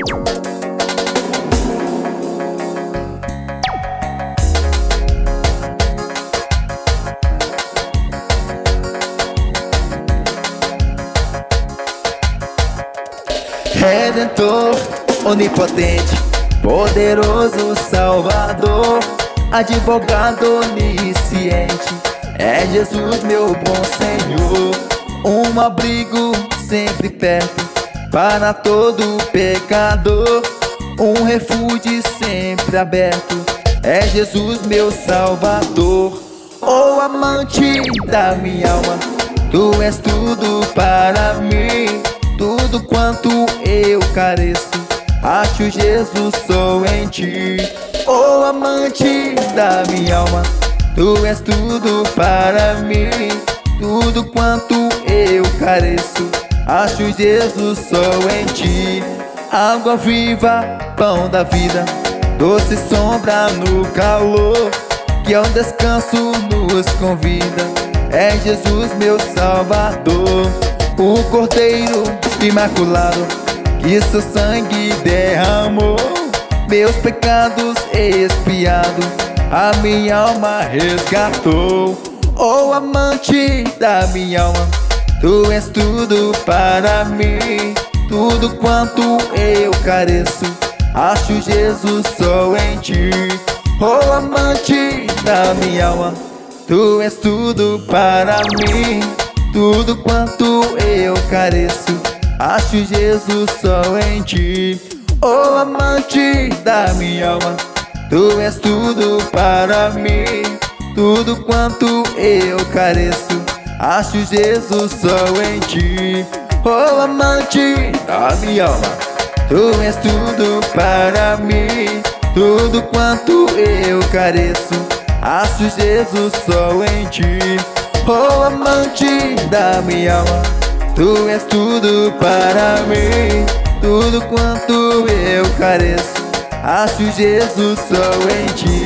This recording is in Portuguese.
Redentor, onipotente, poderoso Salvador, advogado onisciente, é Jesus meu bom Senhor. Um abrigo sempre perto para todo pecador, um refúgio sempre aberto, é Jesus meu Salvador. Oh, amante da minha alma, tu és tudo para mim. Tudo quanto eu careço, acho Jesus só em ti. Oh, amante da minha alma, tu és tudo para mim. Tudo quanto eu careço, acho Jesus só em ti. Água viva, pão da vida, doce sombra no calor, que ao descanso nos convida, é Jesus meu Salvador. O Cordeiro Imaculado, que seu sangue derramou, meus pecados expiados, a minha alma resgatou. Oh, amante da minha alma, tu és tudo para mim. Tudo quanto eu careço, acho Jesus só em ti. Oh, amante da minha alma, tu és tudo para mim. Tudo quanto eu careço, acho Jesus só em ti. Oh, amante da minha alma, tu és tudo para mim. Tudo quanto eu careço, acho Jesus só em ti. Oh, amante da minha alma, tu és tudo para mim. Tudo quanto eu careço, acho Jesus só em ti. Oh, amante da minha alma, tu és tudo para mim. Tudo quanto eu careço, acho Jesus só em ti.